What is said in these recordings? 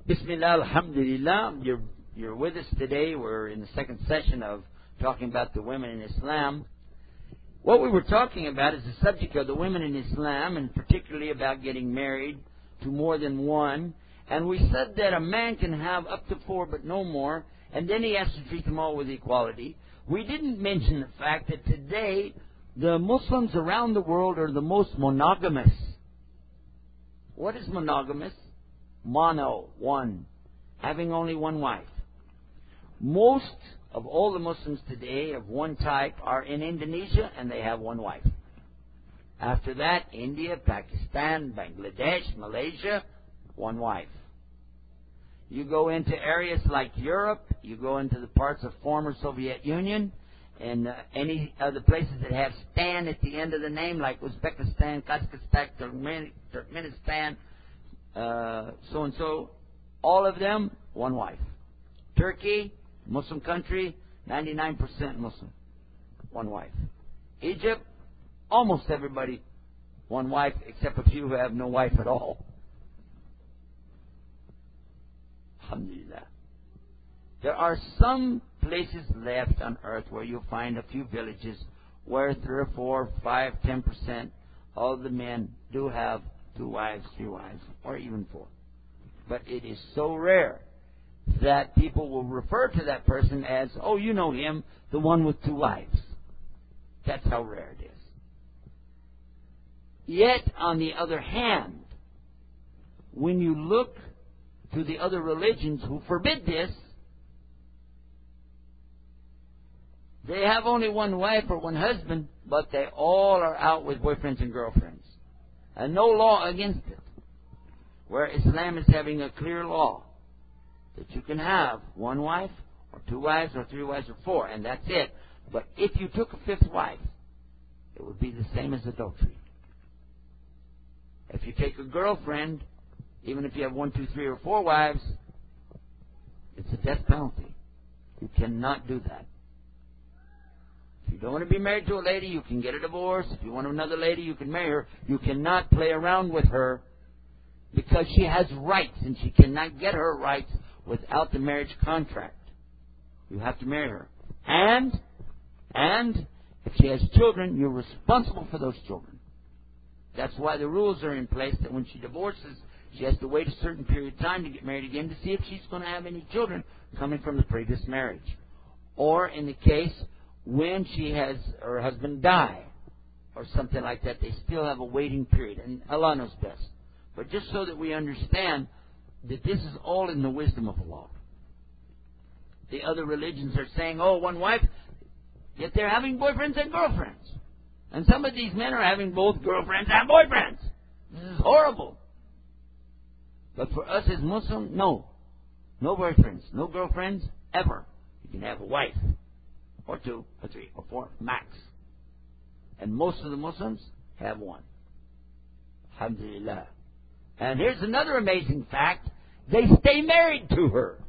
Bismillah, alhamdulillah. You're with us today. We're in the second session of talking about the women in Islam. What we were talking about is the subject of the women in Islam, and particularly about getting married to more than one. And we said that a man can have up to 4 but no more, and then he has to treat them all with equality. We didn't mention the fact that today the Muslims around the world are the most monogamous. What is monogamous? Mono, one, having only one wife. Most of all the Muslims today of one type are in Indonesia, and they have one wife. After that, India, Pakistan, Bangladesh, Malaysia, one wife. You go into areas like Europe, you go into the parts of former Soviet Union, and any other places that have Stan at the end of the name, like Uzbekistan, Kazakhstan, Turkmenistan, so-and-so, all of them, one wife. Turkey, Muslim country, 99% Muslim, one wife. Egypt, almost everybody, one wife, except a few who have no wife at all. Alhamdulillah. There are some places left on earth where you'll find a few villages where 3 or 4, 5, 10% of the men do have 2 wives, 3 wives, or even 4. But it is so rare that people will refer to that person as, oh, you know him, the one with 2 wives. That's how rare it is. Yet, on the other hand, when you look to the other religions who forbid this, they have only one wife or one husband, but they all are out with boyfriends and girlfriends. And no law against it. Where Islam is having a clear law that you can have 1 wife, or 2 wives, or 3 wives, or 4, and that's it. But if you took a 5th wife, it would be the same as adultery. If you take a girlfriend, even if you have 1, 2, 3, or 4 wives, it's a death penalty. You cannot do that. If you don't want to be married to a lady, you can get a divorce. If you want another lady, you can marry her. You cannot play around with her because she has rights, and she cannot get her rights without the marriage contract. You have to marry her. And if she has children, you're responsible for those children. That's why the rules are in place that when she divorces, she has to wait a certain period of time to get married again to see if she's going to have any children coming from the previous marriage. Or in the case when she has her husband die or something like that, they still have a waiting period. And Allah knows best. But just so that we understand that this is all in the wisdom of Allah. The other religions are saying, oh, 1 wife, yet they're having boyfriends and girlfriends. And some of these men are having both girlfriends and boyfriends. This is horrible. But for us as Muslims, no. No boyfriends, no girlfriends, ever. You can have a wife, or 2, or 3, or 4, max. And most of the Muslims have 1. Alhamdulillah. And here's another amazing fact. They stay married to her.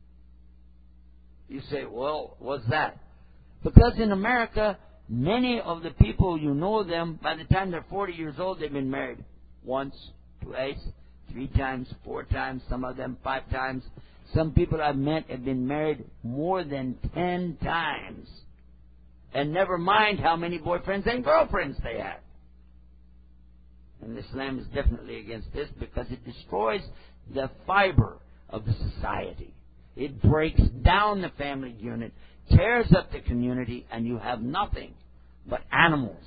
You say, well, what's that? Because in America, many of the people, you know them, by the time they're 40 years old, they've been married once, twice, 3 times, 4 times, some of them 5 times. Some people I've met have been married more than 10 times. And never mind how many boyfriends and girlfriends they have. And Islam is definitely against this because it destroys the fiber of the society. It breaks down the family unit, tears up the community, and you have nothing but animals.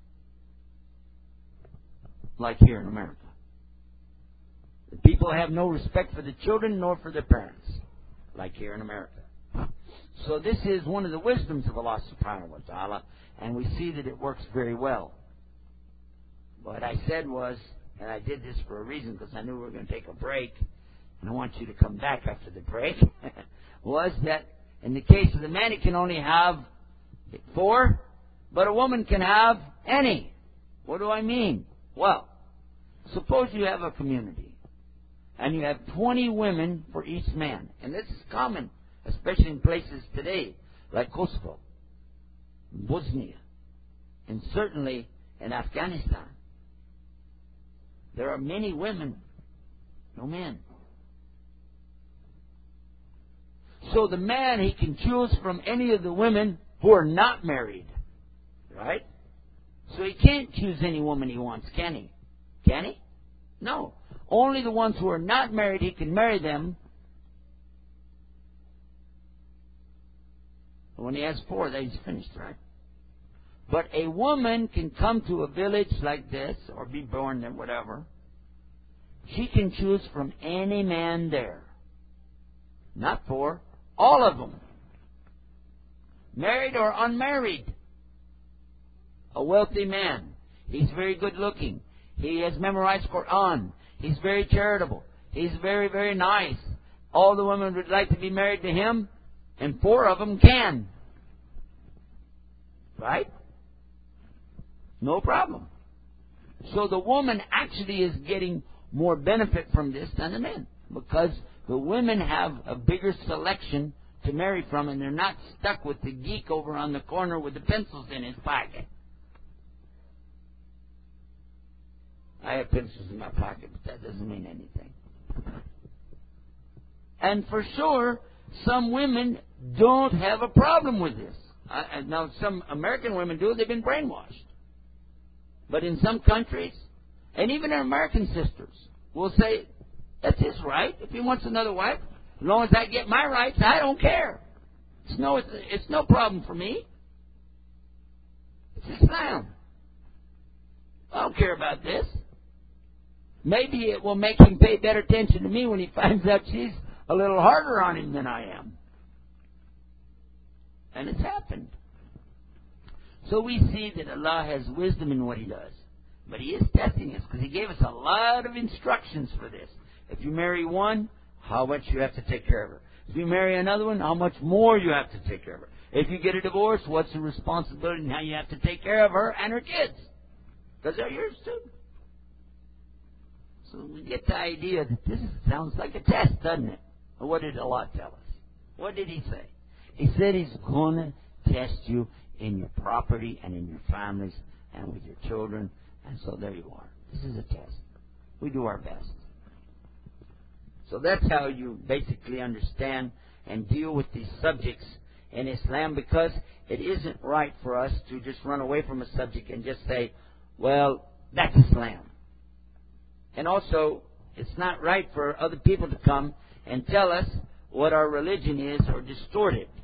Like here in America. The people have no respect for the children nor for their parents. Like here in America. So this is one of the wisdoms of Allah subhanahu wa ta'ala, and we see that it works very well. What I said was, and I did this for a reason because I knew we were going to take a break, and I want you to come back after the break, was that in the case of the man, he can only have 4, but a woman can have any. What do I mean? Well, suppose you have a community, and you have 20 women for each man. And this is common, especially in places today, like Kosovo, Bosnia, and certainly in Afghanistan. There are many women, no men. so the man, he can choose from any of the women who are not married. Right? So he can't choose any woman he wants, can he? Can he? No. Only the ones who are not married, he can marry them. When he has 4, then he's finished, right? But a woman can come to a village like this, or be born there, whatever. She can choose from any man there. Not 4, all of them. Married or unmarried. A wealthy man. He's very good looking. He has memorized Quran. He's very charitable. He's very, very nice. All the women would like to be married to him, and 4 of them can. Right? No problem. So the woman actually is getting more benefit from this than the men, because the women have a bigger selection to marry from, and they're not stuck with the geek over on the corner with the pencils in his pocket. I have pencils in my pocket, but that doesn't mean anything. And for sure, some women don't have a problem with this. Now, some American women do. They've been brainwashed. But in some countries, and even our American sisters, will say, that's his right. If he wants another wife, as long as I get my rights, I don't care. It's no problem for me. It's Islam. I don't care about this. Maybe it will make him pay better attention to me when he finds out she's a little harder on him than I am. And it's happened. So we see that Allah has wisdom in what He does. But He is testing us, because He gave us a lot of instructions for this. If you marry one, how much you have to take care of her. If you marry another one, how much more you have to take care of her. If you get a divorce, what's the responsibility and how you have to take care of her and her kids. Because they're yours too. So we get the idea that this sounds like a test, doesn't it? Well, what did Allah tell us? What did He say? He said He's going to test you in your property and in your families and with your children. And so there you are. This is a test. We do our best. So that's how you basically understand and deal with these subjects in Islam, because it isn't right for us to just run away from a subject and just say, well, that's Islam. And also, it's not right for other people to come and tell us what our religion is or distort it.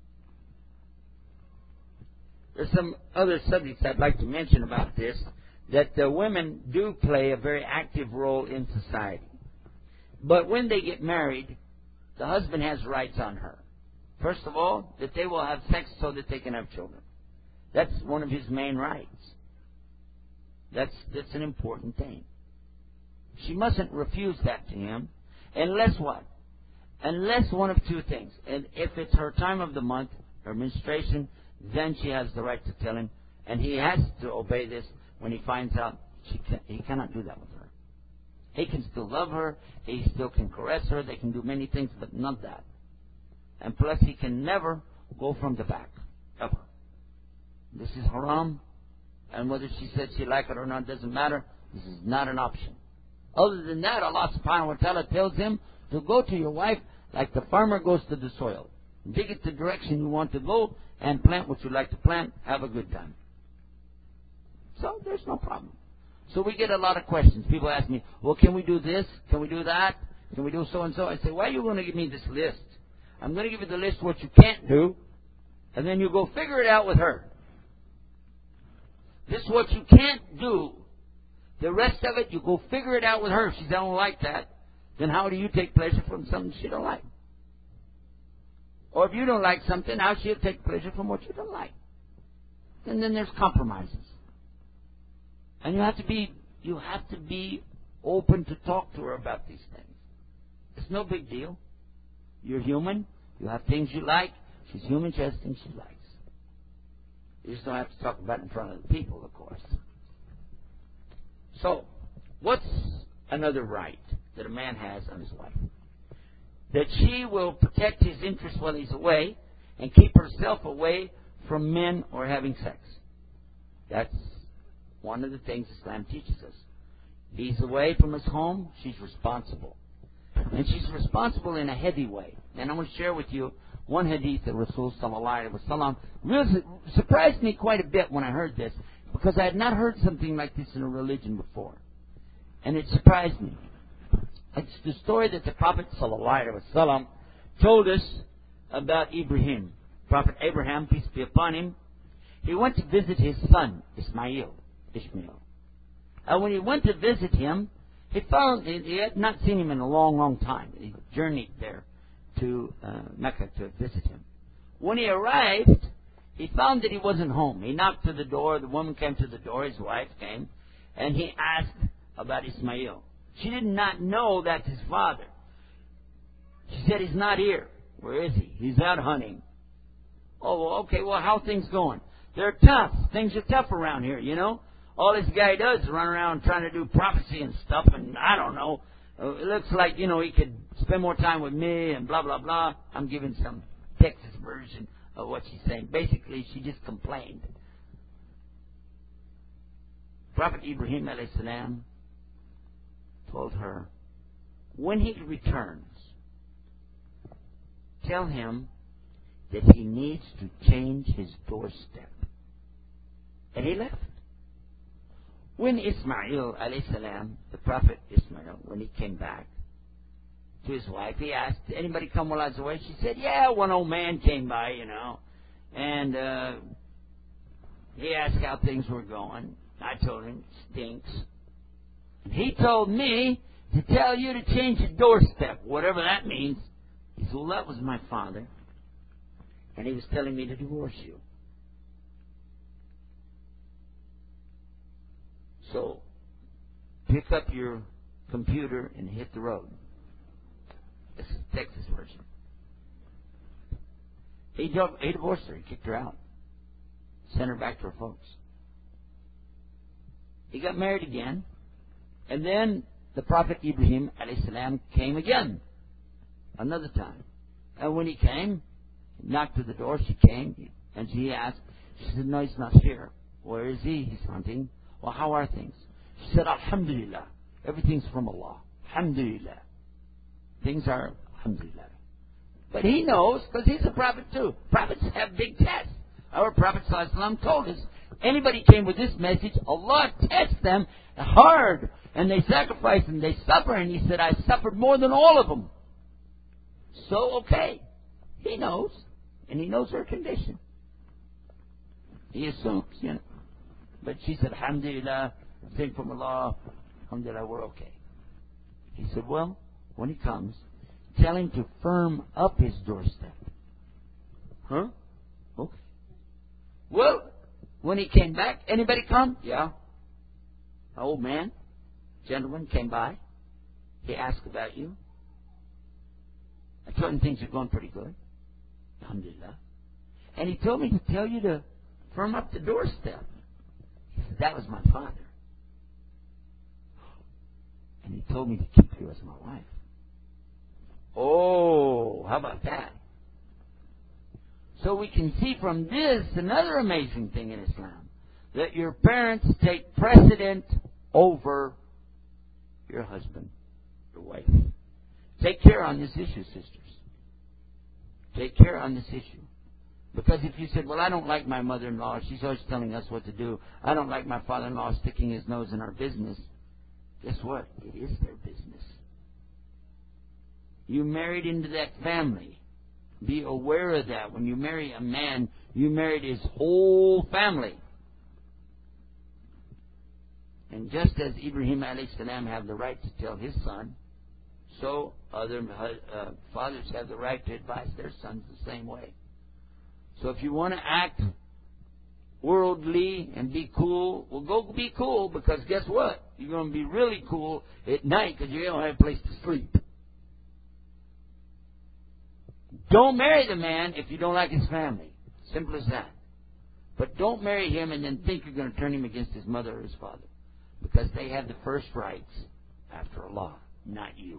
There's some other subjects I'd like to mention about this, that the women do play a very active role in society. But when they get married, the husband has rights on her. First of all, that they will have sex so that they can have children. That's one of his main rights. That's an important thing. She mustn't refuse that to him, unless what? Unless one of 2 things. And if it's her time of the month, her menstruation, then she has the right to tell him, and he has to obey this when he finds out he cannot do that with her. He can still love her, he still can caress her, they can do many things, but none of that. And plus, he can never go from the back, ever. This is haram, and whether she said she liked it or not doesn't matter. This is not an option. Other than that, Allah subhanahu wa ta'ala tells him to go to your wife like the farmer goes to the soil. Dig it the direction you want to go and plant what you like to plant. Have a good time. So there's no problem. So we get a lot of questions. People ask me, well, can we do this? Can we do that? Can we do so-and-so? I say, why are you going to give me this list? I'm going to give you the list of what you can't do, and then you go figure it out with her. This is what you can't do. The rest of it, you go figure it out with her. If she don't like that, then how do you take pleasure from something she don't like? Or if you don't like something, how she'll take pleasure from what you don't like? And then there's compromises. And you have to be open to talk to her about these things. It's no big deal. You're human. You have things you like. She's human. She has things she likes. You just don't have to talk about it in front of the people, of course. So, what's another right that a man has on his wife? That she will protect his interests while he's away and keep herself away from men or having sex. That's one of the things Islam teaches us. He's away from his home, she's responsible. And she's responsible in a heavy way. And I want to share with you one hadith that Rasul sallallahu alaihi wasallam really surprised me quite a bit when I heard this, because I had not heard something like this in a religion before. And it surprised me. It's the story that the Prophet sallallahu alaihi wasallam told us about Ibrahim. Prophet Abraham, peace be upon him, he went to visit his son, Ishmael. And when he went to visit him, he had not seen him in a long, long time. He journeyed there to Mecca to visit him. When he arrived, he found that he wasn't home. He knocked to the door. The woman came to the door. His wife came. And he asked about Ismail. She did not know that's his father. She said, he's not here. Where is he? He's out hunting. Oh, well, okay. Well, how are things going? They're tough. Things are tough around here, you know. All this guy does is run around trying to do prophecy and stuff, and I don't know. It looks like, you know, he could spend more time with me and blah, blah, blah. I'm giving some Texas version of what she's saying. Basically, she just complained. Prophet Ibrahim alayhi salam told her, when he returns, tell him that he needs to change his doorstep. And he left. When Ismail alayhi salam, the Prophet Ismail, when he came back to his wife, he asked, anybody come while I was away? She said, yeah, one old man came by, you know, and he asked how things were going. I told him, it stinks. And he told me to tell you to change your doorstep, whatever that means. He said, well, that was my father, and he was telling me to divorce you. So, pick up your computer and hit the road. This is the Texas version. He divorced her. He kicked her out. Sent her back to her folks. He got married again. And then the Prophet Ibrahim alayhi salam came again. Another time. And when he came, he knocked to the door. She came. And she asked. She said, no, he's not here. Where is he? He's hunting. Well, how are things? She said, alhamdulillah. Everything's from Allah. Alhamdulillah. Things are alhamdulillah. But he knows, because he's a prophet too. Prophets have big tests. Our Prophet ﷺ told us, anybody came with this message, Allah tests them hard. And they sacrifice and they suffer. And he said, I suffered more than all of them. So, okay. He knows. And he knows her condition. He assumes, you know. But she said, alhamdulillah, everything from Allah, alhamdulillah, we're okay. He said, well, when he comes, tell him to firm up his doorstep. Huh? Okay. Well, when he came back, anybody come? Yeah. An old man, gentleman came by. He asked about you. I told him things are going pretty good. Alhamdulillah. And he told me to tell you to firm up the doorstep. He said, that was my father. And he told me to keep you as my wife. Oh, how about that? So we can see from this another amazing thing in Islam, that your parents take precedent over your husband, your wife. Take care on this issue, sisters. Take care on this issue. Because if you said, well, I don't like my mother-in-law, she's always telling us what to do. I don't like my father-in-law sticking his nose in our business. Guess what? It is their business. You married into that family. Be aware of that. When you marry a man, you married his whole family. And just as Ibrahim alayhi salam have the right to tell his son, so other fathers have the right to advise their sons the same way. So if you want to act worldly and be cool, well, go be cool, because guess what? You're going to be really cool at night because you don't have a place to sleep. Don't marry the man if you don't like his family. Simple as that. But don't marry him and then think you're going to turn him against his mother or his father, because they have the first rights after Allah, not you.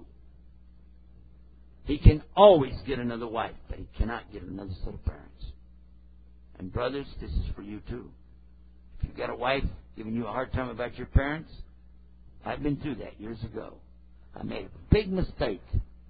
He can always get another wife, but he cannot get another set of parents. And brothers, this is for you too. If you've got a wife giving you a hard time about your parents, I've been through that years ago. I made a big mistake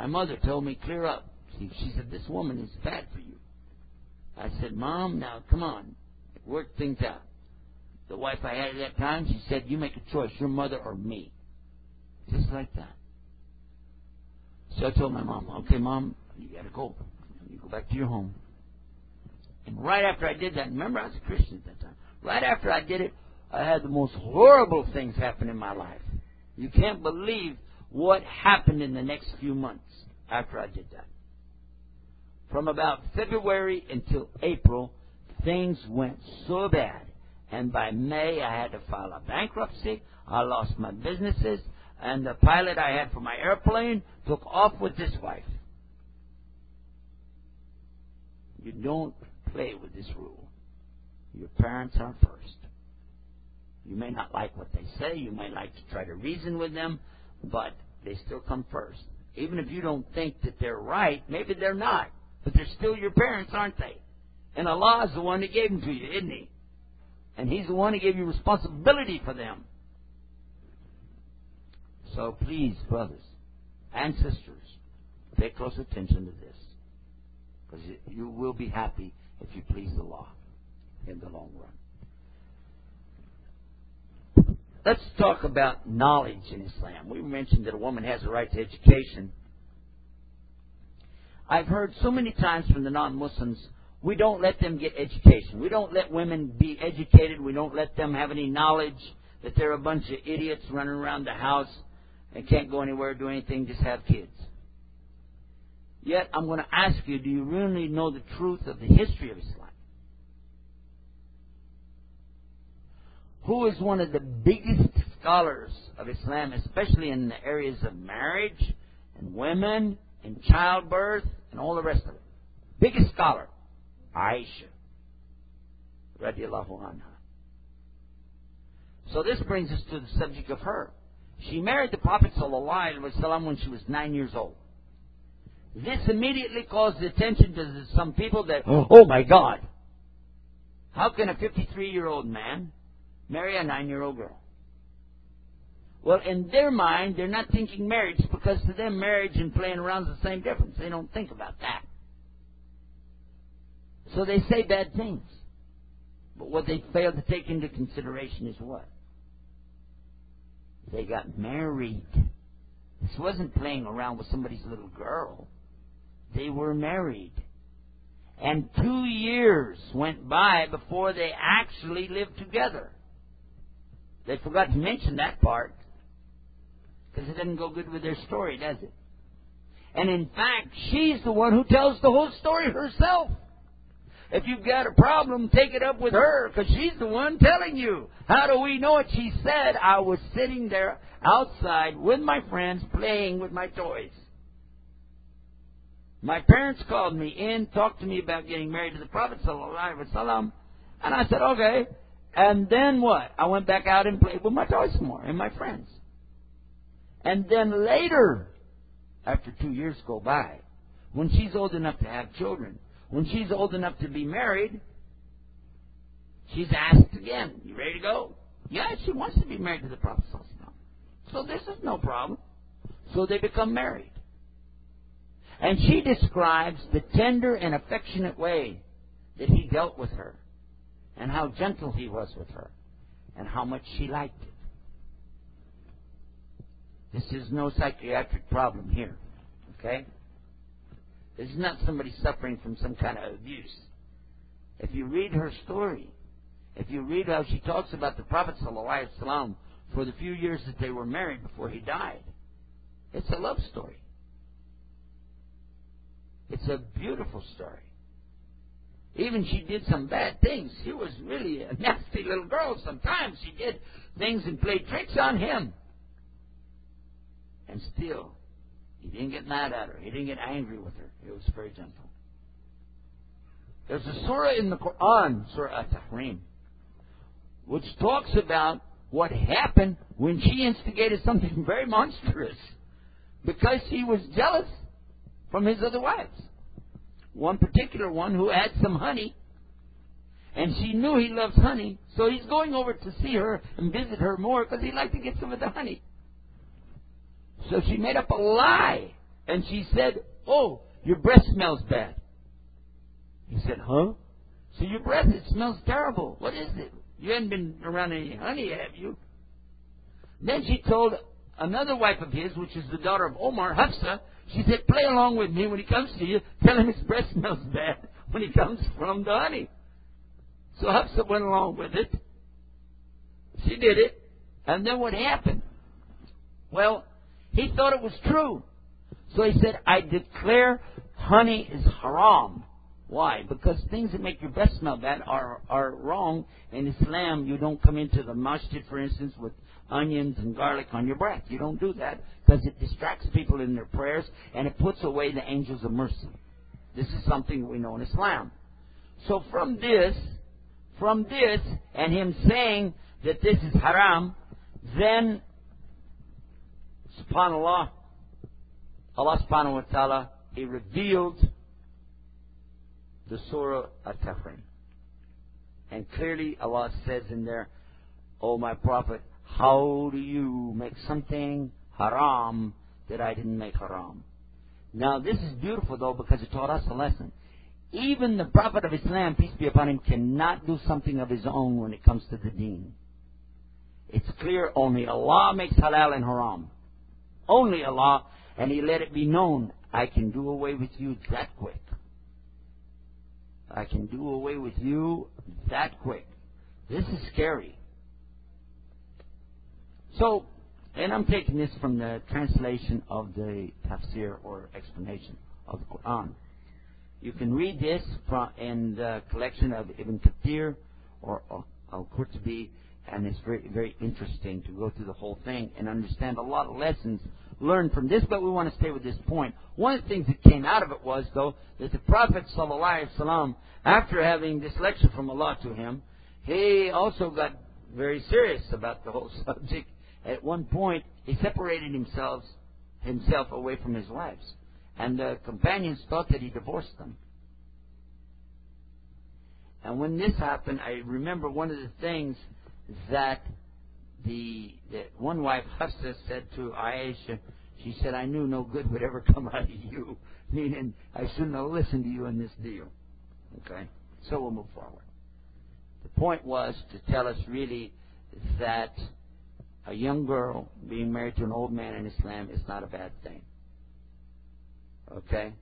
My mother told me, clear up. She said, this woman is bad for you. I said, Mom, now come on. Work things out. The wife I had at that time, she said, you make a choice, your mother or me. Just like that. So I told my mom, okay, Mom, you got to go. You go back to your home. And right after I did that, remember I was a Christian at that time. Right after I did it, I had the most horrible things happen in my life. You can't believe what happened in the next few months after I did that. From about February until April, things went so bad. And by May, I had to file a bankruptcy. I lost my businesses. And the pilot I had for my airplane took off with this wife. You don't play with this rule. Your parents are first. You may not like what they say. You may like to try to reason with them. But they still come first. Even if you don't think that they're right, maybe they're not. But they're still your parents, aren't they? And Allah is the one that gave them to you, isn't He? And He's the one who gave you responsibility for them. So please, brothers and sisters, pay close attention to this. Because you will be happy if you please the law in the long run. Let's talk about knowledge in Islam. We mentioned that a woman has a right to education. I've heard so many times from the non-Muslims, we don't let them get education. We don't let women be educated. We don't let them have any knowledge, that they're a bunch of idiots running around the house and can't go anywhere, do anything, just have kids. Yet, I'm going to ask you, do you really know the truth of the history of Islam? Who is one of the biggest scholars of Islam, especially in the areas of marriage and women and childbirth and all the rest of it? Biggest scholar, Aisha radiallahu anha. So this brings us to the subject of her. She married the Prophet ﷺ when she was 9 years old. This immediately caused attention to some people that, oh my God, how can a 53-year-old man marry a 9-year-old girl? Well, in their mind, they're not thinking marriage, because to them marriage and playing around is the same difference. They don't think about that. So they say bad things. But what they fail to take into consideration is what? They got married. This wasn't playing around with somebody's little girl. They were married. And 2 years went by before they actually lived together. They forgot to mention that part, because it doesn't go good with their story, does it? And in fact, she's the one who tells the whole story herself. If you've got a problem, take it up with her, because she's the one telling you. How do we know it? She said, I was sitting there outside with my friends playing with my toys. My parents called me in, talked to me about getting married to the Prophet ﷺ, and I said, okay. And then what? I went back out and played with my toys some more and my friends. And then later, after 2 years go by, when she's old enough to have children, when she's old enough to be married, she's asked again, you ready to go? Yeah, she wants to be married to the Prophet ﷺ. So this is no problem. So they become married. And she describes the tender and affectionate way that he dealt with her, and how gentle he was with her, and how much she liked it. This is no psychiatric problem here, okay? This is not somebody suffering from some kind of abuse. If you read her story, if you read how she talks about the Prophet ﷺ for the few years that they were married before he died, it's a love story. It's a beautiful story. Even she did some bad things. She was really a nasty little girl. Sometimes she did things and played tricks on him. And still, he didn't get mad at her. He didn't get angry with her. He was very gentle. There's a surah in the Quran, Surah At-Tahrim, which talks about what happened when she instigated something very monstrous because she was jealous from his other wives. One particular one who had some honey, and she knew he loves honey, so he's going over to see her and visit her more because he'd like to get some of the honey. So she made up a lie And she said, "Oh, your breath smells bad." He said, "Huh? So your breath, it smells terrible. What is it? You haven't been around any honey, have you?" Then she told another wife of his, which is the daughter of Omar, Hafsa, she said, "Play along with me when he comes to you. Tell him his breath smells bad when he comes from the honey." So Hafsa went along with it. She did it. And then what happened? Well, he thought it was true. So he said, "I declare honey is haram." Why? Because things that make your breath smell bad are wrong. In Islam, you don't come into the masjid, for instance, with onions and garlic on your breath. You don't do that because it distracts people in their prayers and it puts away the angels of mercy. This is something we know in Islam. So from this, and him saying that this is haram, then, subhanAllah, Allah subhanahu wa ta'ala, He revealed the Surah At-Tahrim. And clearly Allah says in there, "Oh my Prophet, how do you make something haram that I didn't make haram?" Now this is beautiful though, because it taught us a lesson. Even the Prophet of Islam, peace be upon him, cannot do something of his own when it comes to the deen. It's clear only Allah makes halal and haram. Only Allah, and He let it be known, I can do away with you that quick. I can do away with you that quick. This is scary. So, and I'm taking this from the translation of the tafsir or explanation of the Quran. You can read this in the collection of Ibn Kathir or Al-Qurtubi, and it's very, very interesting to go through the whole thing and understand a lot of lessons learned from this, but we want to stay with this point. One of the things that came out of it was, though, that the Prophet ﷺ, after having this lecture from Allah to him, he also got very serious about the whole subject. At one point, he separated himself away from his wives, and the companions thought that he divorced them. And when this happened, I remember one of the things that one wife, Hafsa, said to Aisha, she said, "I knew no good would ever come out of you," meaning I shouldn't have listened to you in this deal. Okay? So we'll move forward. The point was to tell us really that a young girl being married to an old man in Islam is not a bad thing. Okay?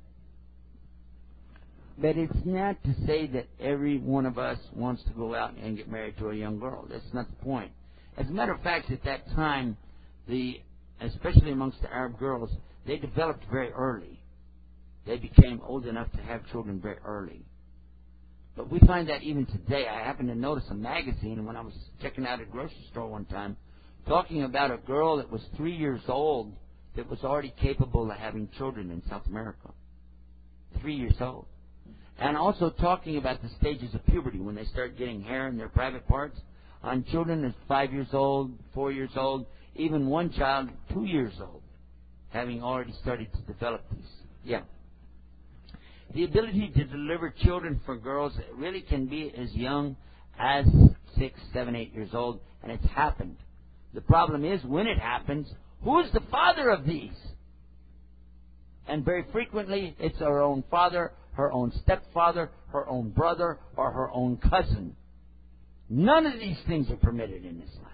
But it's not to say that every one of us wants to go out and get married to a young girl. That's not the point. As a matter of fact, at that time, especially amongst the Arab girls, they developed very early. They became old enough to have children very early. But we find that even today. I happened to notice a magazine when I was checking out a grocery store one time, talking about a girl that was 3 years old that was already capable of having children in South America. 3 years old. And also talking about the stages of puberty, when they start getting hair in their private parts, on children that's 5 years old, 4 years old, even one child 2 years old, having already started to develop these. Yeah. The ability to deliver children for girls really can be as young as 6, 7, 8 years old, and it's happened. The problem is, when it happens, who is the father of these? And very frequently, it's her own father, her own stepfather, her own brother, or her own cousin. None of these things are permitted in Islam.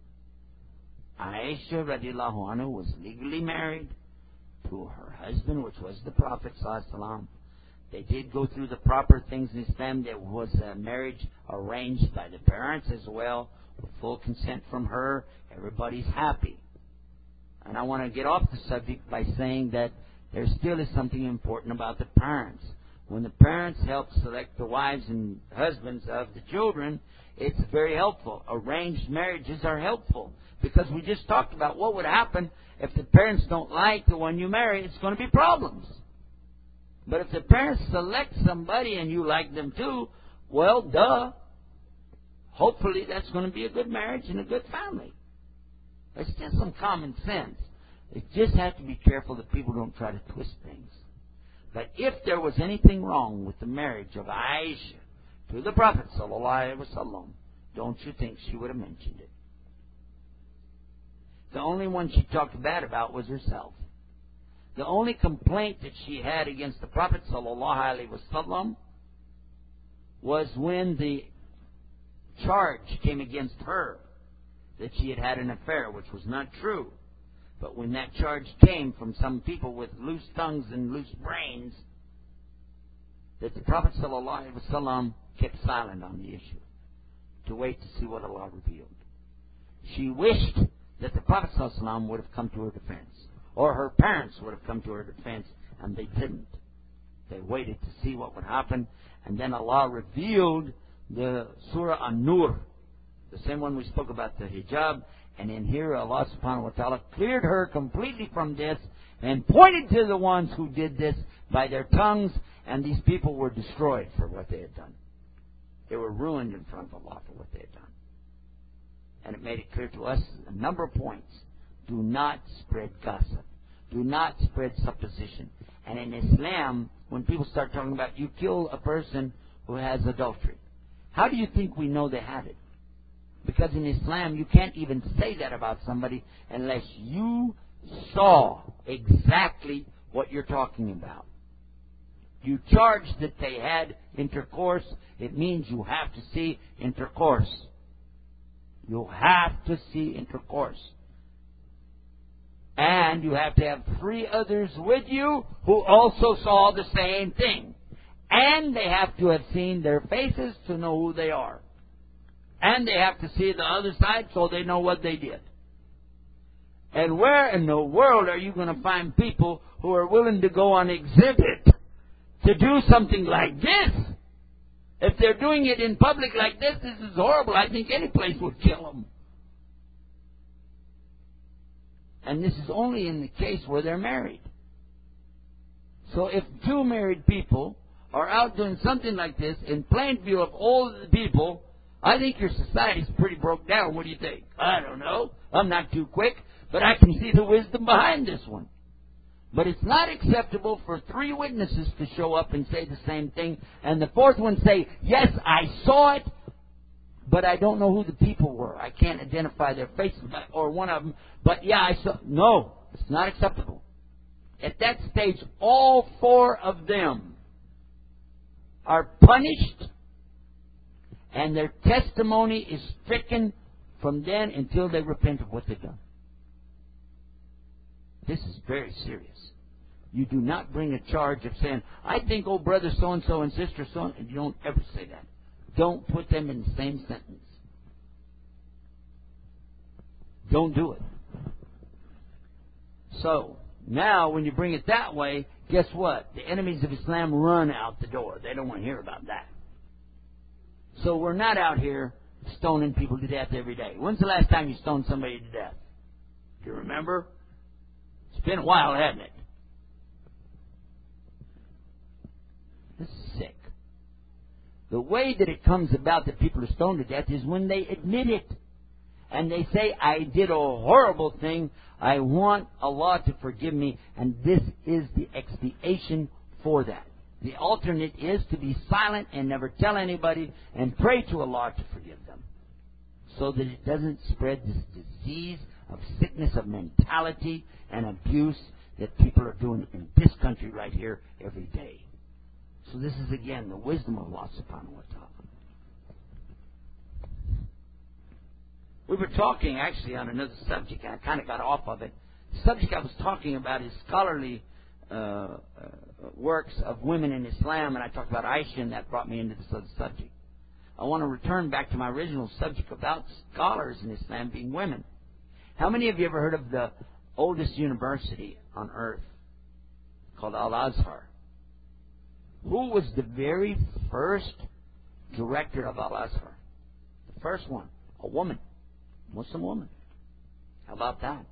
Aisha radiallahu anha was legally married to her husband, which was the Prophet ﷺ. They did go through the proper things in Islam. There was a marriage arranged by the parents as well, with full consent from her. Everybody's happy. And I want to get off the subject by saying that there still is something important about the parents. When the parents help select the wives and husbands of the children, it's very helpful. Arranged marriages are helpful, because we just talked about what would happen if the parents don't like the one you marry. It's going to be problems. But if the parents select somebody and you like them too, well, duh. Hopefully that's going to be a good marriage and a good family. It's just some common sense. It just has to be careful that people don't try to twist things. But if there was anything wrong with the marriage of Aisha to the Prophet ﷺ, don't you think she would have mentioned it? The only one she talked bad about was herself. The only complaint that she had against the Prophet ﷺ was when the charge came against her that she had had an affair, which was not true. But when that charge came from some people with loose tongues and loose brains, that the Prophet ﷺ kept silent on the issue to wait to see what Allah revealed. She wished that the Prophet ﷺ would have come to her defense, or her parents would have come to her defense, and they didn't. They waited to see what would happen, and then Allah revealed the Surah An-Nur, the same one we spoke about, the hijab, and in here Allah subhanahu wa ta'ala cleared her completely from this and pointed to the ones who did this by their tongues, and these people were destroyed for what they had done. They were ruined in front of Allah for what they had done. And it made it clear to us a number of points. Do not spread gossip. Do not spread supposition. And in Islam, when people start talking about you kill a person who has adultery, how do you think we know they had it? Because in Islam, you can't even say that about somebody unless you saw exactly what you're talking about. You charge that they had intercourse, it means you have to see intercourse. You have to see intercourse. And you have to have 3 others with you who also saw the same thing. And they have to have seen their faces to know who they are. And they have to see the other side so they know what they did. And where in the world are you going to find people who are willing to go on exhibit to do something like this? If they're doing it in public like this, this is horrible. I think any place would kill them. And this is only in the case where they're married. So if 2 married people are out doing something like this in plain view of all the people, I think your society's pretty broke down. What do you think? I don't know. I'm not too quick, but I can see the wisdom behind this one. But it's not acceptable for 3 witnesses to show up and say the same thing, and the 4th one say, yes, I saw it, but I don't know who the people were. I can't identify their faces, or one of them, but yeah, I saw. No, it's not acceptable. At that stage, all 4 of them are punished, and their testimony is stricken from then until they repent of what they've done. This is very serious. You do not bring a charge of saying, I think old brother so-and-so and sister so-and-so. You don't ever say that. Don't put them in the same sentence. Don't do it. So, now when you bring it that way, guess what? The enemies of Islam run out the door. They don't want to hear about that. So we're not out here stoning people to death every day. When's the last time you stoned somebody to death? Do you remember? It's been a while, hasn't it? This is sick. The way that it comes about that people are stoned to death is when they admit it. And they say, I did a horrible thing. I want Allah to forgive me. And this is the expiation for that. The alternate is to be silent and never tell anybody and pray to Allah to forgive them, so that it doesn't spread this disease of sickness of mentality and abuse that people are doing in this country right here every day. So this is again the wisdom of Allah subhanahu wa ta'ala. We were talking actually on another subject, and I kind of got off of it. The subject I was talking about is scholarly works of women in Islam, and I talked about Aisha, and that brought me into this other subject. I want to return back to my original subject about scholars in Islam being women. How many of you ever heard of the oldest university on earth called Al-Azhar? Who was the very first director of Al-Azhar? The first one, a woman, Muslim woman. How about that?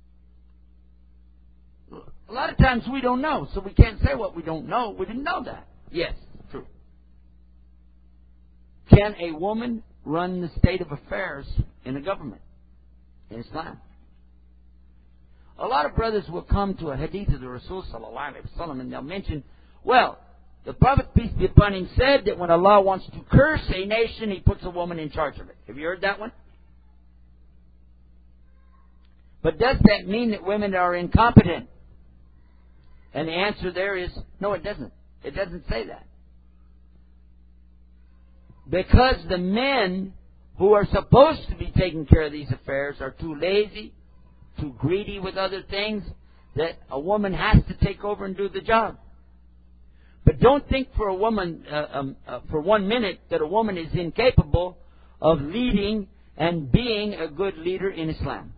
A lot of times we don't know, so we can't say what we don't know. We didn't know that. Yes, true. Can a woman run the state of affairs in a government in Islam? A lot of brothers will come to a hadith of the Rasul sallallahu alaihi wasallam and they'll mention, well, the Prophet, peace be upon him, said that when Allah wants to curse a nation, He puts a woman in charge of it. Have you heard that one? But does that mean that women are incompetent? And the answer there is, no, it doesn't. It doesn't say that. Because the men who are supposed to be taking care of these affairs are too lazy, too greedy with other things, that a woman has to take over and do the job. But don't think for a woman, for 1 minute, that a woman is incapable of leading and being a good leader in Islam.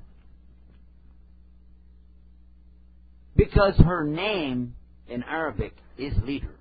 Because her name in Arabic is leader.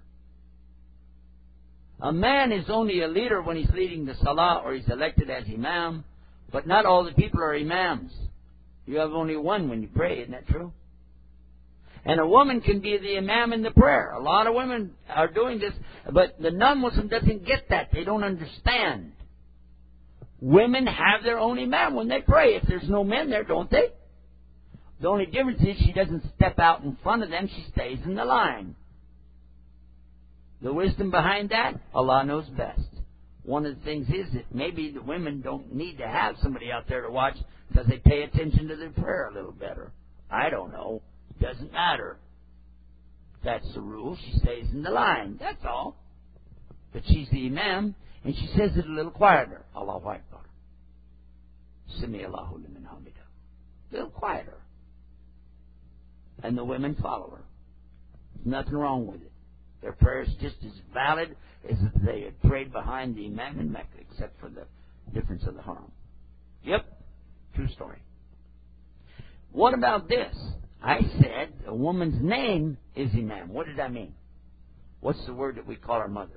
A man is only a leader when he's leading the salah or he's elected as imam, but not all the people are imams. You have only one when you pray, isn't that true? And a woman can be the imam in the prayer. A lot of women are doing this, but the non-Muslim doesn't get that. They don't understand. Women have their own imam when they pray. If there's no men there, don't they? The only difference is she doesn't step out in front of them. She stays in the line. The wisdom behind that, Allah knows best. One of the things is that maybe the women don't need to have somebody out there to watch because they pay attention to their prayer a little better. I don't know. Doesn't matter. That's the rule. She stays in the line. That's all. But she's the imam, and she says it a little quieter. Allahu Akbar. Sami Allahu liman hamida. A little quieter. And the women follow her. There's nothing wrong with it. Their prayer is just as valid as if they had prayed behind the imam in Mecca, except for the difference of the haram. Yep. True story. What about this? I said a woman's name is imam. What did I mean? What's the word that we call our mother?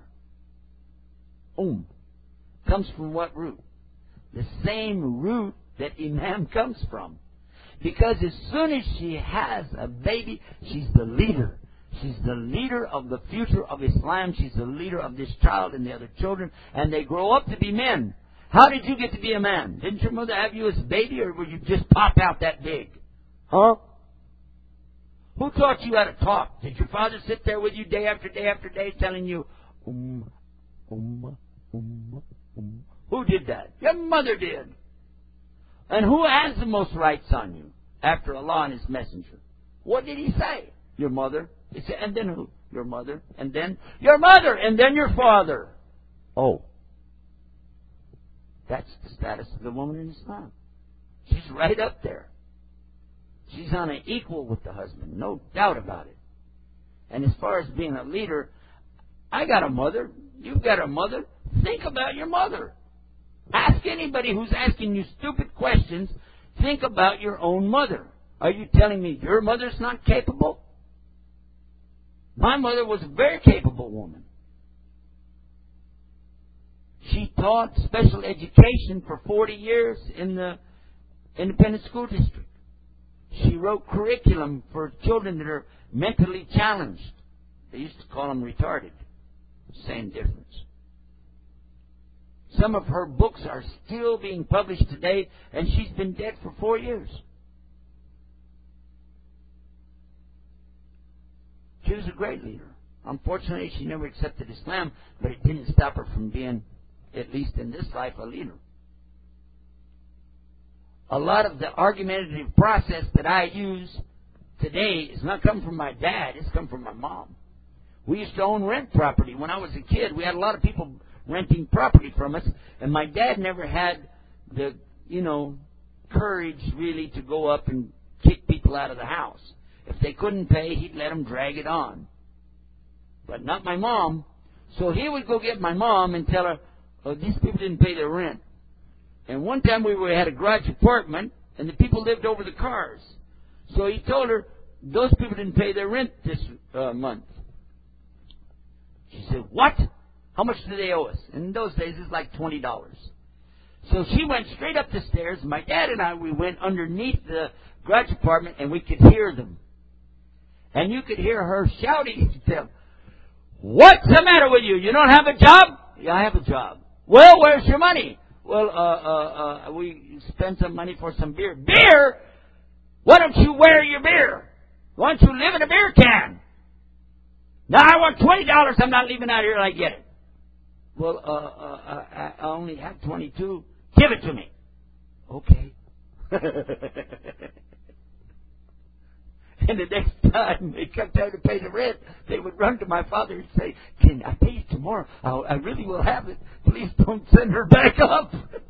Comes from what root? The same root that imam comes from. Because as soon as she has a baby, she's the leader. She's the leader of the future of Islam. She's the leader of this child and the other children. And they grow up to be men. How did you get to be a man? Didn't your mother have you as a baby, or would you just pop out that big? Huh? Who taught you how to talk? Did your father sit there with you day after day after day telling you, Who did that? Your mother did. And who has the most rights on you after Allah and His Messenger? What did He say? Your mother. He said, and then who? Your mother. And then your mother. And then your father. Oh. That's the status of the woman in Islam. She's right up there. She's on an equal with the husband. No doubt about it. And as far as being a leader, I got a mother. You've got a mother. Think about your mother. Ask anybody who's asking you stupid questions. Think about your own mother. Are you telling me your mother's not capable? My mother was a very capable woman. She taught special education for 40 years in the independent school district. She wrote curriculum for children that are mentally challenged. They used to call them retarded. Same difference. Some of her books are still being published today, and she's been dead for 4 years. She was a great leader. Unfortunately, she never accepted Islam, but it didn't stop her from being, at least in this life, a leader. A lot of the argumentative process that I use today is not come from my dad, it's come from my mom. We used to own rent property. When I was a kid, we had a lot of people renting property from us, and my dad never had the, courage really to go up and kick people out of the house. If they couldn't pay, he'd let them drag it on. But not my mom. So he would go get my mom and tell her, oh, these people didn't pay their rent. And one time we had a garage apartment, and the people lived over the cars. So he told her, those people didn't pay their rent this month. She said, what? How much do they owe us? And in those days, it's like $20. So she went straight up the stairs. My dad and I, we went underneath the garage apartment, and we could hear them. And you could hear her shouting to them, what's the matter with you? You don't have a job? Yeah, I have a job. Well, where's your money? Well, we spent some money for some beer. Beer? Why don't you wear your beer? Why don't you live in a beer can? Now, I want $20. I'm not leaving out here till I get it. Well, I only have 22. Give it to me. Okay. And the next time they come time to pay the rent, they would run to my father and say, "Can I pay you tomorrow? I really will have it. Please don't send her back up."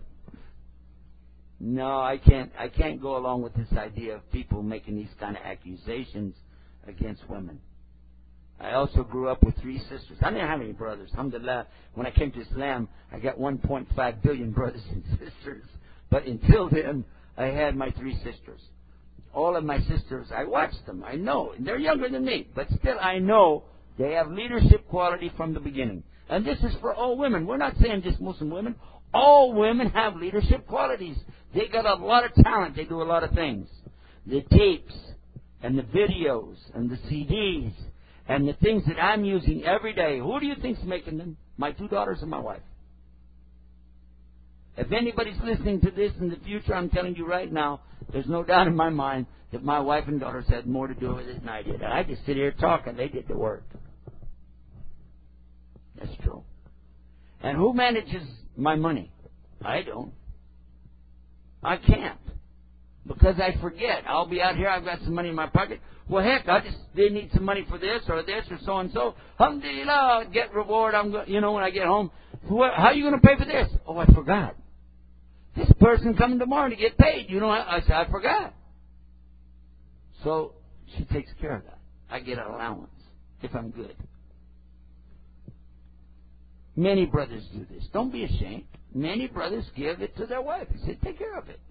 No, I can't go along with this idea of people making these kind of accusations against women. I also grew up with 3 sisters. I didn't have any brothers. Alhamdulillah, when I came to Islam, I got 1.5 billion brothers and sisters. But until then, I had my 3 sisters. All of my sisters, I watched them. I know. They're younger than me. But still, I know they have leadership quality from the beginning. And this is for all women. We're not saying just Muslim women. All women have leadership qualities. They got a lot of talent. They do a lot of things. The tapes and the videos and the CDs and the things that I'm using every day. Who do you think's making them? My 2 daughters and my wife. If anybody's listening to this in the future, I'm telling you right now, there's no doubt in my mind that my wife and daughters had more to do with it than I did. I just sit here talking. They did the work. That's true. And who manages my money? I don't. I can't. Because I forget. I'll be out here, I've got some money in my pocket. Well, heck, they need some money for this or so and so. Alhamdulillah, get reward. When I get home, how are you going to pay for this? Oh, I forgot. This person coming tomorrow to get paid. I said, I forgot. So she takes care of that. I get an allowance if I'm good. Many brothers do this. Don't be ashamed. Many brothers give it to their wife. They say, take care of it.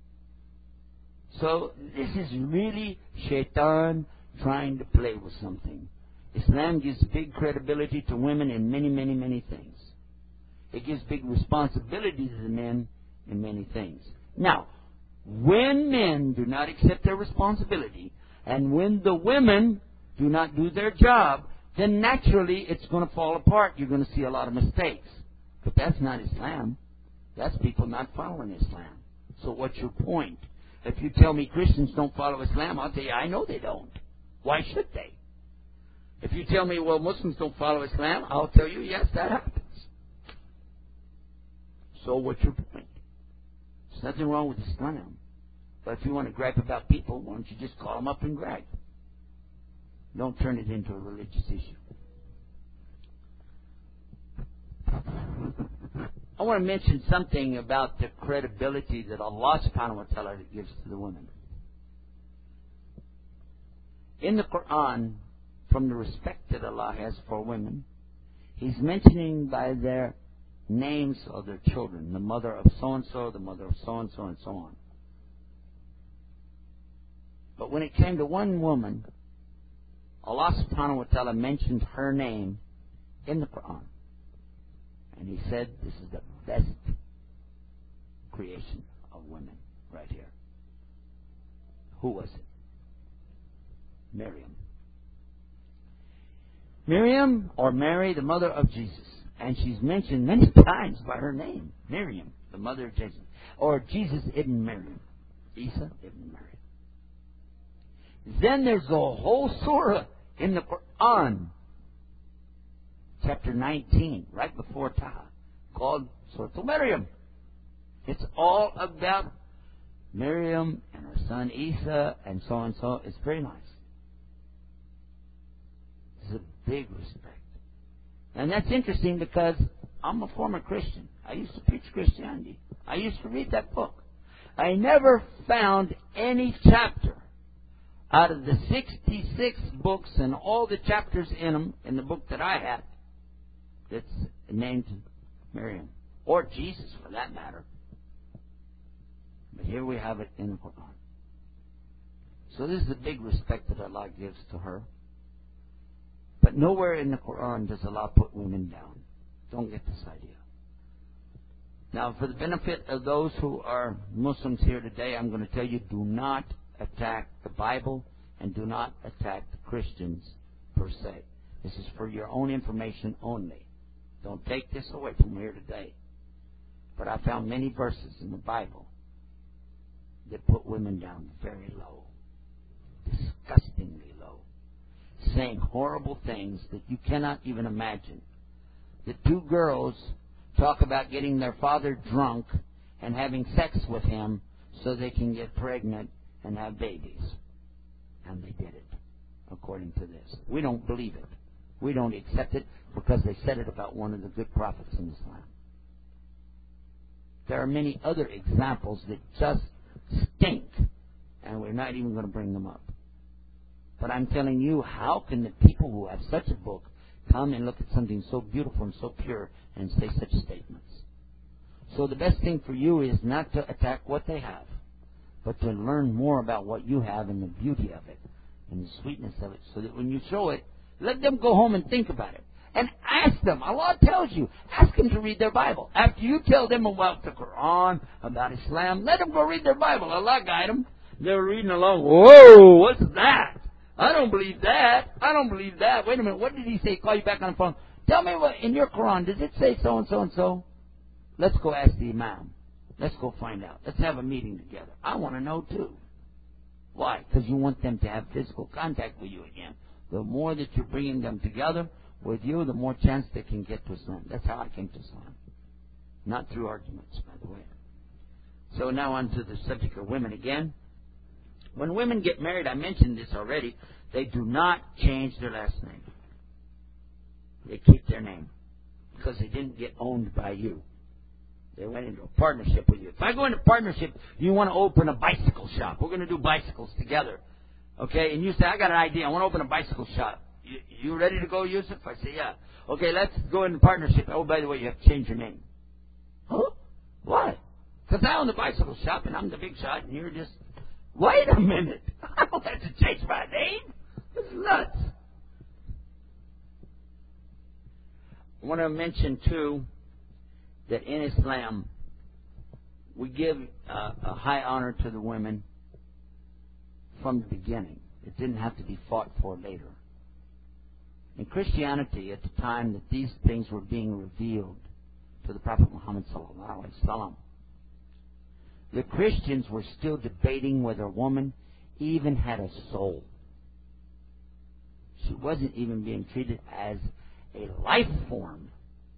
So this is really shaitan trying to play with something. Islam gives big credibility to women in many, many, many things. It gives big responsibility to the men in many things. Now, when men do not accept their responsibility, and when the women do not do their job, then naturally it's going to fall apart. You're going to see a lot of mistakes. But that's not Islam. That's people not following Islam. So what's your point? If you tell me Christians don't follow Islam, I'll tell you, I know they don't. Why should they? If you tell me, well, Muslims don't follow Islam, I'll tell you, yes, that happens. So what's your point? There's nothing wrong with Islam. But if you want to gripe about people, why don't you just call them up and gripe? Don't turn it into a religious issue. I want to mention something about the credibility that Allah subhanahu wa ta'ala gives to the women. In the Quran, from the respect that Allah has for women, He's mentioning by their names of their children, the mother of so-and-so, the mother of so-and-so, and so on. But when it came to one woman, Allah subhanahu wa ta'ala mentioned her name in the Quran. And He said, this is the best creation of women right here. Who was it? Miriam. Miriam, or Mary, the mother of Jesus. And she's mentioned many times by her name. Miriam, the mother of Jesus. Or Jesus ibn Miriam. Isa ibn Miriam. Then there's a whole surah in the Quran, chapter 19, right before Taha, called Surah Maryam. It's all about Miriam and her son Isa and so and so. It's very nice. It's a big respect. And that's interesting because I'm a former Christian. I used to preach Christianity. I used to read that book. I never found any chapter out of the 66 books and all the chapters in them, in the book that I had, that's named Miriam. Or Jesus, for that matter. But here we have it in the Quran. So this is the big respect that Allah gives to her. But nowhere in the Quran does Allah put women down. Don't get this idea. Now, for the benefit of those who are Muslims here today, I'm going to tell you, do not attack the Bible and do not attack the Christians per se. This is for your own information only. Don't take this away from here today. But I found many verses in the Bible that put women down very low, disgustingly low, saying horrible things that you cannot even imagine. The 2 girls talk about getting their father drunk and having sex with him so they can get pregnant and have babies. And they did it, according to this. We don't believe it. We don't accept it because they said it about one of the good prophets in Islam. There are many other examples that just stink, and we're not even going to bring them up. But I'm telling you, how can the people who have such a book come and look at something so beautiful and so pure and say such statements? So the best thing for you is not to attack what they have, but to learn more about what you have and the beauty of it and the sweetness of it, so that when you show it, let them go home and think about it. And ask them. Allah tells you, ask them to read their Bible. After you tell them about the Quran, about Islam, let them go read their Bible. Allah guide them. They're reading along. Whoa, what's that? I don't believe that. I don't believe that. Wait a minute, what did he say? Call you back on the phone. Tell me what in your Quran, does it say so and so and so? Let's go ask the Imam. Let's go find out. Let's have a meeting together. I want to know too. Why? Because you want them to have physical contact with you again. The more that you're bringing them together with you, the more chance they can get to Islam. That's how I came to Islam. Not through arguments, by the way. So now on to the subject of women again. When women get married, I mentioned this already, they do not change their last name. They keep their name because they didn't get owned by you. They went into a partnership with you. If I go into partnership, you want to open a bicycle shop. We're going to do bicycles together. Okay? And you say, I got an idea. I want to open a bicycle shop. You ready to go, Yusuf? I say, yeah. Okay, let's go into partnership. Oh, by the way, you have to change your name. Huh? Why? Because I own the bicycle shop and I'm the big shot and you're just... Wait a minute. I don't have to change my name. This is nuts. I want to mention, too, that in Islam, we give a high honor to the women from the beginning. It didn't have to be fought for later. In Christianity, at the time that these things were being revealed to the Prophet Muhammad sallallahu alaihi wasallam, the Christians were still debating whether a woman even had a soul. She wasn't even being treated as a life form.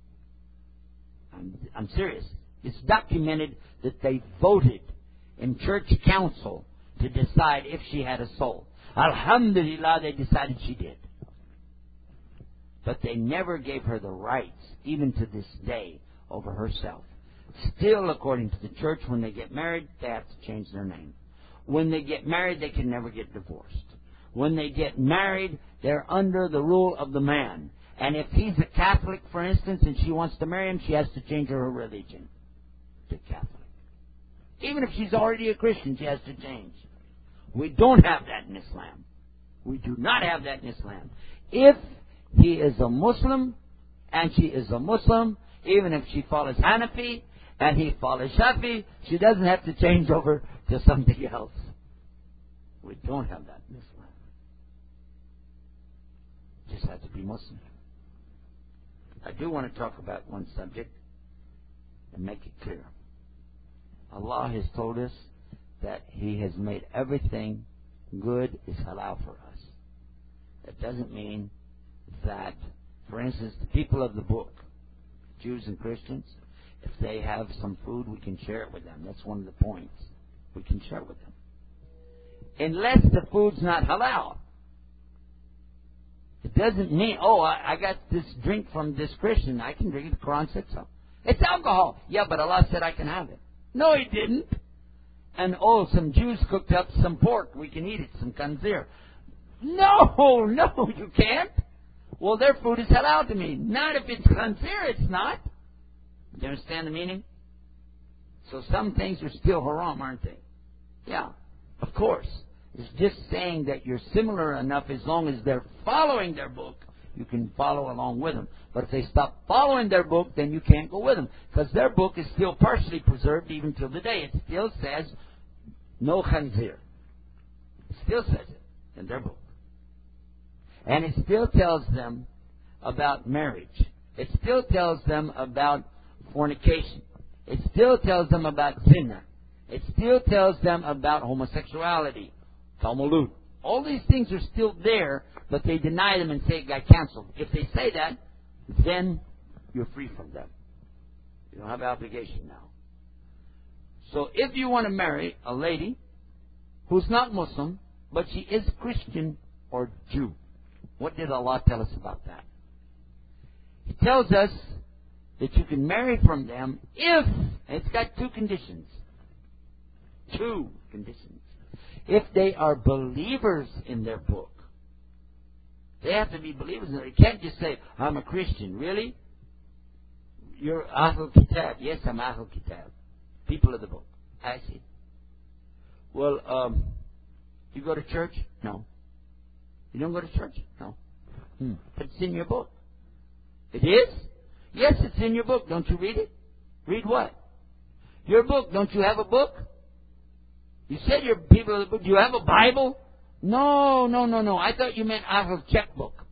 I'm serious. It's documented that they voted in church council to decide if she had a soul. Alhamdulillah, they decided she did. But they never gave her the rights, even to this day, over herself. Still, according to the church, when they get married, they have to change their name. When they get married, they can never get divorced. When they get married, they're under the rule of the man. And if he's a Catholic, for instance, and she wants to marry him, she has to change her religion to Catholic. Even if she's already a Christian, she has to change. We don't have that in Islam. We do not have that in Islam. If he is a Muslim and she is a Muslim, even if she follows Hanafi and he follows Shafi, she doesn't have to change over to something else. We don't have that in Islam. Just have to be Muslim. I do want to talk about one subject and make it clear. Allah has told us that He has made everything good is halal for us. That doesn't mean that, for instance, the people of the book, Jews and Christians, if they have some food, we can share it with them. That's one of the points. We can share it with them. Unless the food's not halal. It doesn't mean, I got this drink from this Christian. I can drink it. The Quran said so. It's alcohol. Yeah, but Allah said I can have it. No, He didn't. And, some Jews cooked up some pork. We can eat it, some khanzir. No, you can't. Well, their food is halal to me. Not if it's khanzir, it's not. Do you understand the meaning? So some things are still haram, aren't they? Yeah, of course. It's just saying that you're similar enough as long as they're following their book, you can follow along with them. But if they stop following their book, then you can't go with them. Because their book is still partially preserved even till the day. It still says, no khanzir. It still says it in their book. And it still tells them about marriage. It still tells them about fornication. It still tells them about zina. It still tells them about homosexuality. Talmud. All these things are still there, but they deny them and say it got canceled. If they say that, then you're free from them. You don't have obligation now. So if you want to marry a lady who's not Muslim, but she is Christian or Jew. What did Allah tell us about that? He tells us that you can marry from them if, it's got two conditions. Two conditions. If they are believers in their book. They have to be believers in it. You can't just say, I'm a Christian. Really? You're Ahlul Kitab. Yes, I'm Ahlul Kitab. People of the book. I see. Well, you go to church? No. You don't go to church? No. But it's in your book. It is? Yes, it's in your book. Don't you read it? Read what? Your book. Don't you have a book? You said you're people of the book. Do you have a Bible? No. I thought you meant out of checkbook.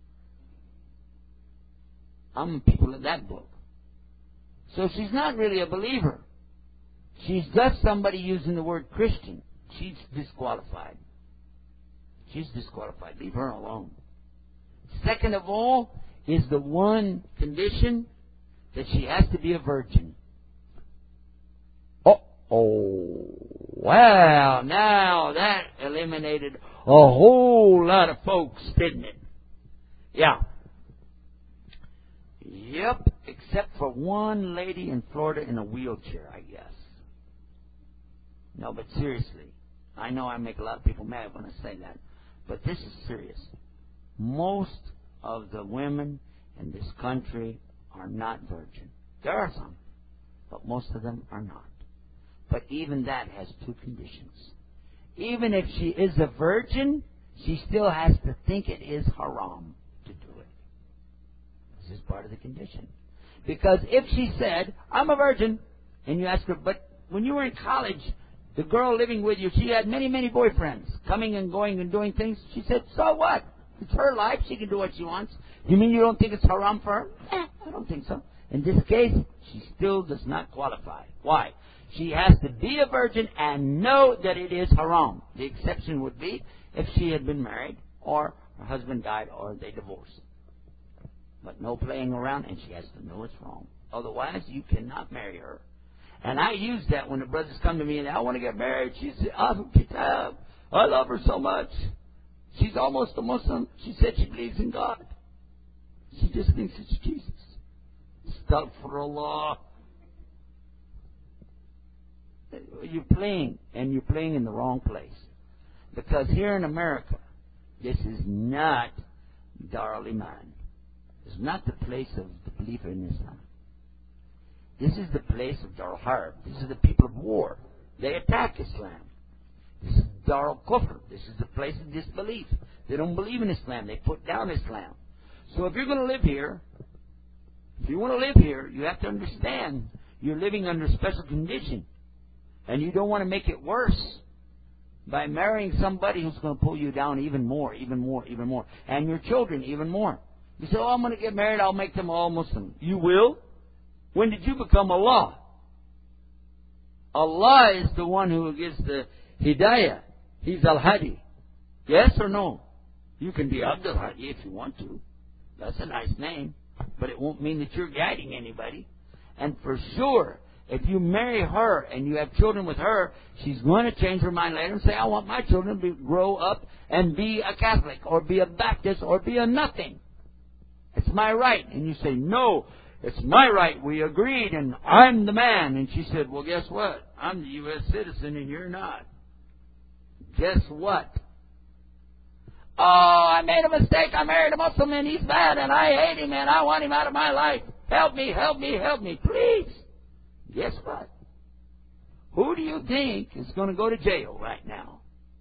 I'm people of that book. So she's not really a believer. She's just somebody using the word Christian. She's disqualified. She's disqualified. Leave her alone. Second of all is the one condition that she has to be a virgin. Well, now that eliminated a whole lot of folks, didn't it? Yeah. Yep, except for one lady in Florida in a wheelchair, I guess. No, but seriously, I know I make a lot of people mad when I say that, but this is serious. Most of the women in this country are not virgin. There are some, but most of them are not. But even that has two conditions. Even if she is a virgin, she still has to think it is haram to do it. This is part of the condition. Because if she said, I'm a virgin, and you ask her, but when you were in college, the girl living with you, she had many, many boyfriends coming and going and doing things. She said, so what? It's her life. She can do what she wants. You mean you don't think it's haram for her? I don't think so. In this case, she still does not qualify. Why? She has to be a virgin and know that it is haram. The exception would be if she had been married or her husband died or they divorced. But no playing around, and she has to know it's wrong. Otherwise, you cannot marry her. And I use that when the brothers come to me and I want to get married. She's Ahlul Kitab. I love her so much. She's almost a Muslim. She said she believes in God. She just thinks it's Jesus. Astaghfirullah. You're playing, and you're playing in the wrong place. Because here in America, this is not Dar al-Iman. It's not the place of the believer in Islam. This is the place of Dar al-Harb. This is the people of war. They attack Islam. This is Dar al-Kufr. This is the place of disbelief. They don't believe in Islam. They put down Islam. So if you're going to live here, if you want to live here, you have to understand you're living under special condition. And you don't want to make it worse by marrying somebody who's going to pull you down even more. And your children even more. You say, I'm going to get married, I'll make them all Muslim. You will? When did you become Allah? Allah is the one who gives the Hidayah. He's Al-Hadi. Yes or no? You can be Abdul Hadi if you want to. That's a nice name. But it won't mean that you're guiding anybody. And for sure, if you marry her and you have children with her, she's going to change her mind later and say, I want my children to grow up and be a Catholic or be a Baptist or be a nothing. It's my right. And you say, no, it's my right. We agreed and I'm the man. And she said, well, guess what? I'm the U.S. citizen and you're not. Guess what? Oh, I made a mistake. I married a Muslim and he's bad and I hate him and I want him out of my life. Help me, please. Guess what? Who do you think is going to go to jail right now?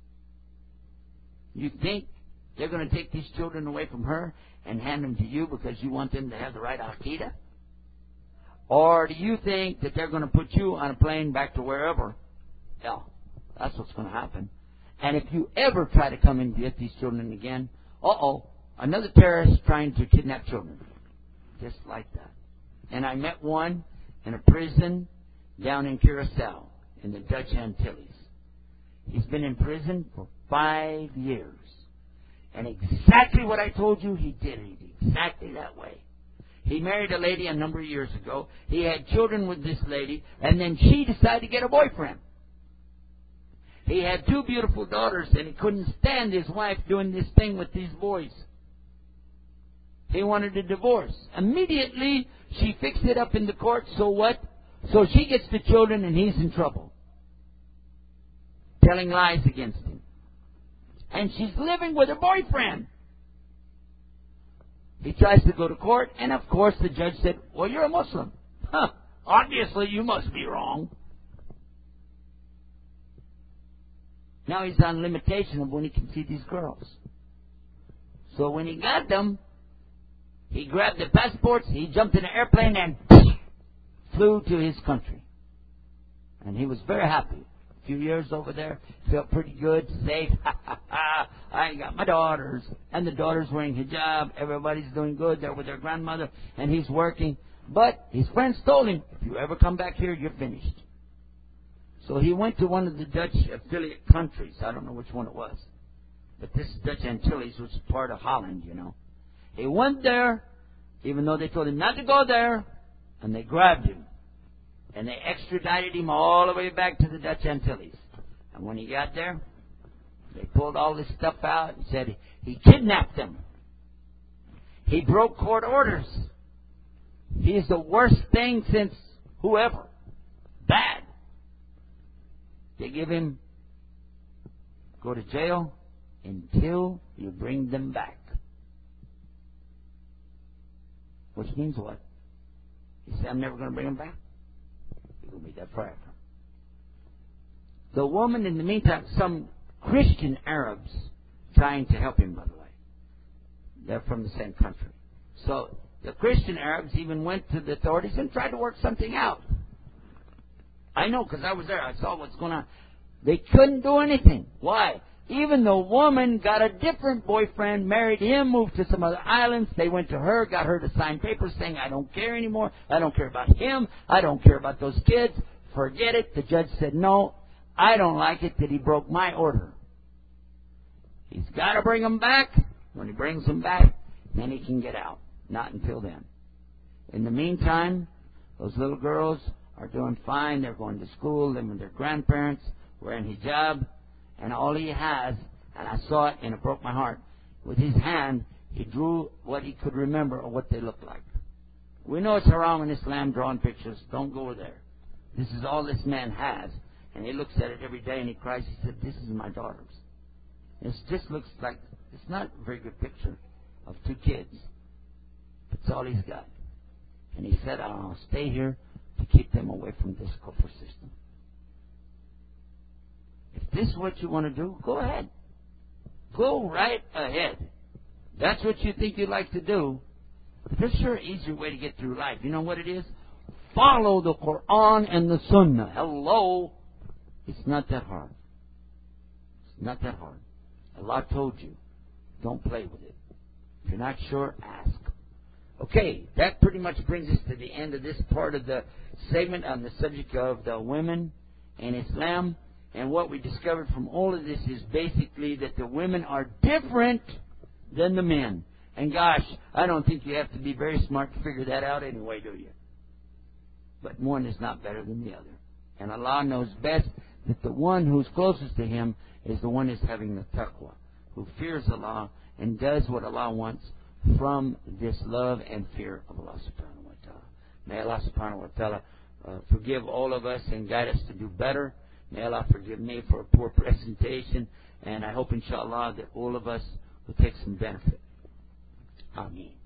You think they're going to take these children away from her and hand them to you because you want them to have the right Aqidah? Or do you think that they're going to put you on a plane back to wherever? Yeah, that's what's going to happen. And if you ever try to come and get these children again, another terrorist trying to kidnap children. Just like that. And I met one in a prison down in Curacao in the Dutch Antilles. He's been in prison for 5 years. And exactly what I told you, he did it exactly that way. He married a lady a number of years ago. He had children with this lady, and then she decided to get a boyfriend. He had 2 beautiful daughters, and he couldn't stand his wife doing this thing with these boys. He wanted a divorce. Immediately, she fixed it up in the court. So what? So she gets the children, and he's in trouble, telling lies against him. And she's living with her boyfriend. He tries to go to court, and of course the judge said, well, you're a Muslim. Huh, obviously you must be wrong. Now he's on limitation of when he can see these girls. So when he got them, he grabbed the passports, he jumped in an airplane and flew to his country. And he was very happy. A few years over there, felt pretty good, safe. I got my daughters, and the daughters wearing hijab. Everybody's doing good. They're with their grandmother, and he's working. But his friends told him, if you ever come back here, you're finished. So he went to one of the Dutch affiliate countries. I don't know which one it was, but this is Dutch Antilles, which is part of Holland, you know. He went there, even though they told him not to go there, and they grabbed him. And they extradited him all the way back to the Dutch Antilles. And when he got there, they pulled all this stuff out and said he kidnapped them. He broke court orders. He's the worst thing since whoever. Bad. They give him, go to jail until you bring them back. Which means what? He said, I'm never going to bring them back. You're going to be there forever. The woman, in the meantime, some Christian Arabs trying to help him, by the way. They're from the same country. So the Christian Arabs even went to the authorities and tried to work something out. I know, because I was there. I saw what's going on. They couldn't do anything. Why? Even the woman got a different boyfriend, married him, moved to some other islands. They went to her, got her to sign papers saying, I don't care anymore. I don't care about him. I don't care about those kids. Forget it. The judge said, no, I don't like it that he broke my order. He's got to bring them back. When he brings them back, then he can get out. Not until then. In the meantime, those little girls are doing fine. They're going to school, living with their grandparents, wearing hijab. And all he has, and I saw it and it broke my heart, with his hand, he drew what he could remember of what they looked like. We know it's haram in Islam, drawing pictures. Don't go there. This is all this man has. And he looks at it every day and he cries. He said, this is my daughters. It just looks like, it's not a very good picture of 2 kids. That's all he's got. And he said, I'll stay here to keep them away from this kufr system. If this is what you want to do, go ahead. Go right ahead. That's what you think you like to do. But there's sure an easier way to get through life. You know what it is? Follow the Quran and the Sunnah. Hello. It's not that hard. It's not that hard. Allah told you, don't play with it. If you're not sure, ask. Okay, that pretty much brings us to the end of this part of the segment on the subject of the women in Islam. And what we discovered from all of this is basically that the women are different than the men. And gosh, I don't think you have to be very smart to figure that out anyway, do you? But one is not better than the other. And Allah knows best that the one who's closest to Him is the one who's having the taqwa, who fears Allah and does what Allah wants from this love and fear of Allah subhanahu wa ta'ala. May Allah subhanahu wa ta'ala forgive all of us and guide us to do better. May Allah forgive me for a poor presentation, and I hope, inshallah, that all of us will take some benefit. Ameen.